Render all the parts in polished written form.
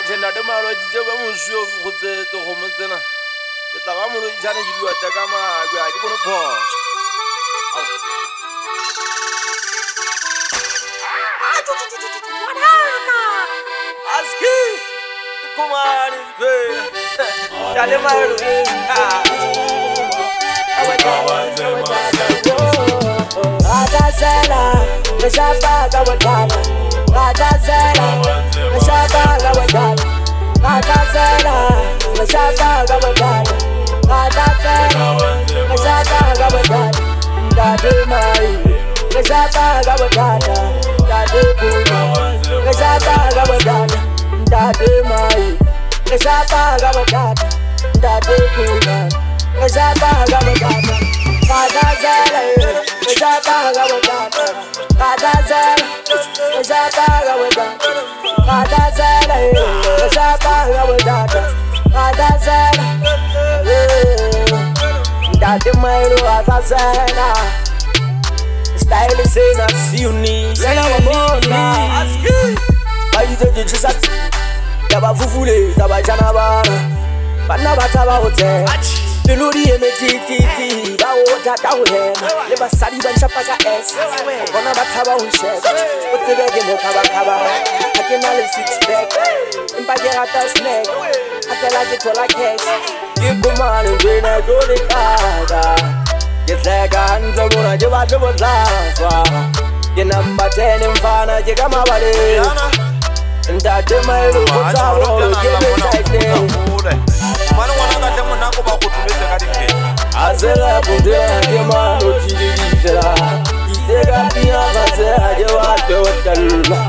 Agenda de malo di ba mosho go tsetso go motsena. Ke tla ba molo di tshane di bua ta ka magwe a di bono phoso. Aski kumani ve. Dale malo. Radazela, Meshapa Gawatana. Radazela, Meshapa Gawatana. Radazela, Meshapa Gawatana. Radazela, Meshapa Gawatana. Dade Mai, Meshapa Gawatana. Dade Puna, Meshapa Gawatana. Dade Mai, Meshapa Gawatana. Dade Puna, Meshapa Gawatana. Radazela, Meshapa Gawatana. Radazela, Meshapa Gawatana. Radazela, Meshapa Gawatana. Radazela, Dade Mai, Radazela. Style is in a siuni. Aski. Bayi de Jesus. Taba fufule, taba janabana. Bana bataba hotel. Luluri emetiti, bawo tata uhena. Leba sali banshapaka S. Bona bataba unshek. Otebege mokaba. Akenale six pack. Impagera ta snack. Atela de tola cash. Yikumani ngena dole kaga. Yesega anza bona jeba jebozazwa. Ye number 10 mfana jega mabale. Ndade mailo kutsawo yebeside. Mwana wana katemo nako bakutumeze kadi ke. Azela kundela kema notilizela. Isega pia kaze aje wate watalula.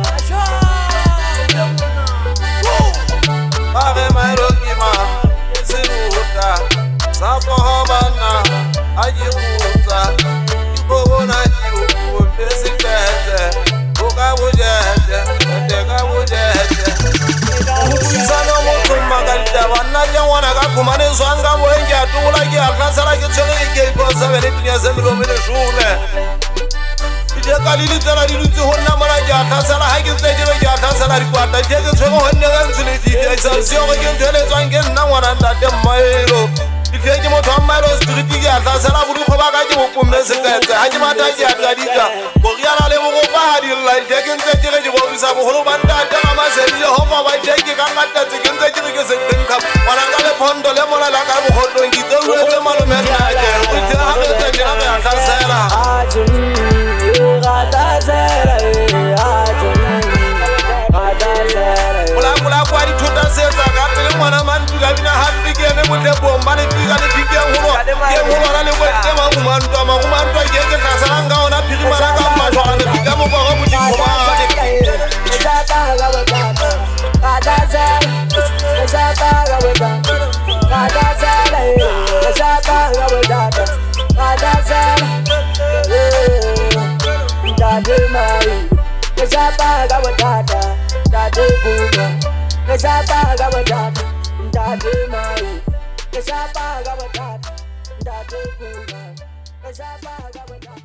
Ave mailo kima siruta. Sapo hobana ajiruta. Ibona jiru besikete. Oka bujete, tega bujete. Sano mutumba kalita wanaja wana kakumane zwanga mwengi atula ki akasala ki chole ki kosa vele tinya zemiro mele shule. Ide kalili tala liluti honna mara ki akasala haki tejero ki akasala rikwata jege chego honne ganzili ti exercicio ki tele zwange na wana ndade mailo. Ike mo tamailo street ki akasala buru ko bagaji mo kumne sekete haji mata ki atadika. Boriala le mo bahadi la jege tejero ki bo bisa bo holo banda ta ma seri homa ba jege kamata zigenze ki sekenka wanangale pondo le mola la ka bo hodo ngito wete malo mena je uja ha te jina me akasala. Mula kwari tuta seza kapele mwana mantu kabina hapike ne mute bomba ne fika ne fike huro ye huro na le kwete mangumantu amakumantu yeke kasanga ona piri mara kama jwa ne fika mo kwa buti kwa Dade